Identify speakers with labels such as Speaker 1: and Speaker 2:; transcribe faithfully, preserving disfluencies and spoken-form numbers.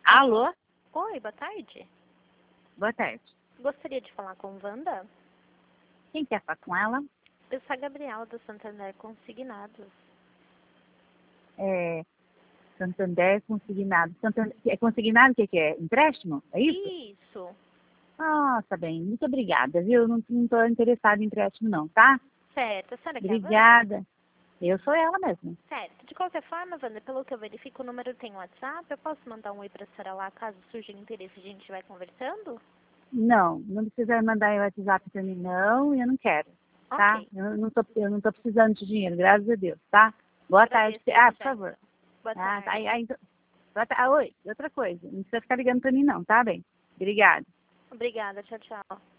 Speaker 1: Alô?
Speaker 2: Oi, boa tarde.
Speaker 1: Boa tarde.
Speaker 2: Gostaria de falar com Wanda?
Speaker 1: Quem quer falar com ela?
Speaker 2: Eu sou a Gabriela do Santander Consignados.
Speaker 1: É, Santander Consignado. Santander, é consignado o que, que é? Empréstimo? É isso?
Speaker 2: Isso.
Speaker 1: Ah, tá bem. Muito obrigada, viu? Não estou interessada em empréstimo não, tá?
Speaker 2: Certo. A senhora quer a Wanda?
Speaker 1: Obrigada. Eu sou ela mesma.
Speaker 2: Certo. De qualquer forma, Wanda, pelo que eu verifico, o número tem WhatsApp. Eu posso mandar um oi pra senhora lá, caso surja interesse e a gente vai conversando?
Speaker 1: Não, não precisa mandar o WhatsApp para mim não, e eu não quero, tá?
Speaker 2: Ok.
Speaker 1: Eu não tô, eu não tô precisando de dinheiro, graças a Deus, tá? Boa tarde.
Speaker 2: Agradeço
Speaker 1: Ah,
Speaker 2: desde
Speaker 1: por
Speaker 2: já,
Speaker 1: favor.
Speaker 2: então. Boa
Speaker 1: Ah, tá.
Speaker 2: tarde.
Speaker 1: Aí, aí, então- boa ta- ah, oi, outra coisa. Não precisa ficar ligando para mim não, tá bem? Obrigada.
Speaker 2: Obrigada. Tchau, tchau.